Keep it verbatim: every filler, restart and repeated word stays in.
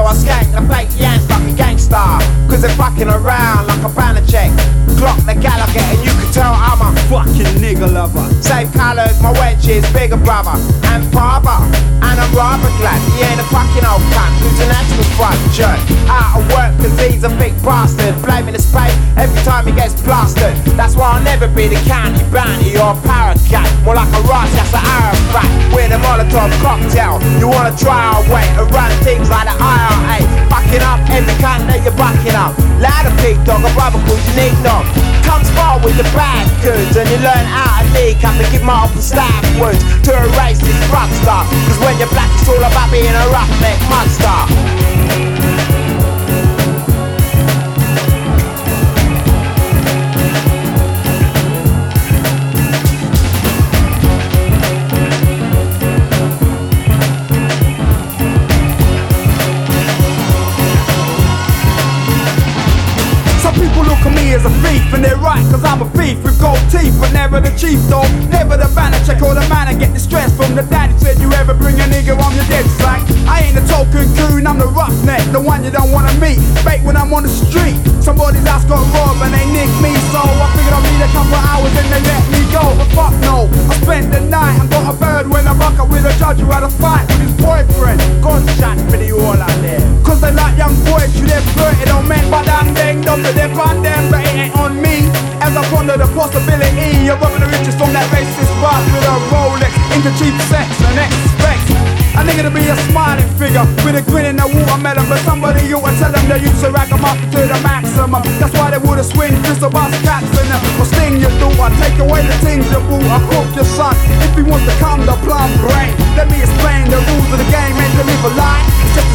I skank the fake yams like a gangster. Cause they're fucking around like a banner check. Clock the Gallagher and you can tell I'm a fucking nigga lover. Same colours, my wench is bigger brother and father. And I'm rather glad he ain't a fucking old cunt who's an actual front jerk. Out of work cause he's a big bastard, blaming his fate every time he gets plastered. That's why I'll never be the county bounty or paracat. More like a Ross, that's an Arafat with a Molotov cocktail. You wanna try our way and run things like the I R A, fucking up every cunt that you're bucking up. Louder pig dog, a brother called Unique Knob. Come spar with the bad goods and you learn how to leak up and give multiple stab wounds to erase this rock star. Cause when you're black it's all about being a roughneck mud star. As a thief, and they're right, cause I'm a thief with gold teeth, but never the chief though, never the banner check or the man and get distressed from the daddy said you ever bring a nigga on your dead sack. I ain't a token coon, I'm the roughneck, the one you don't wanna meet, fake when I'm on the street. Somebody's house got robbed and they nicked me, so I figured I'd need a couple hours and they let me go. But fuck no, I spent the night and got a bird when I buck up with a judge who had a fight with his boyfriend. Gunshot for the all out there, cause they like young boys, you they're flirted on men, but I'm dang dumb to them, but them, but it ain't on me. As I ponder the possibility of robbing the riches from that racist boss with a Rolex into cheap sex and expects a nigga to be a smiling figure with a grin and a watermelon. But somebody you would tell them they used to rack them up to the maximum. That's why they would've swing crystal bus caps in them. Or sting your daughter, take away the things you bought. I cook your son if he wants to come the plum brain. Let me explain the rules of the game. Ain't to live a lie, it's just to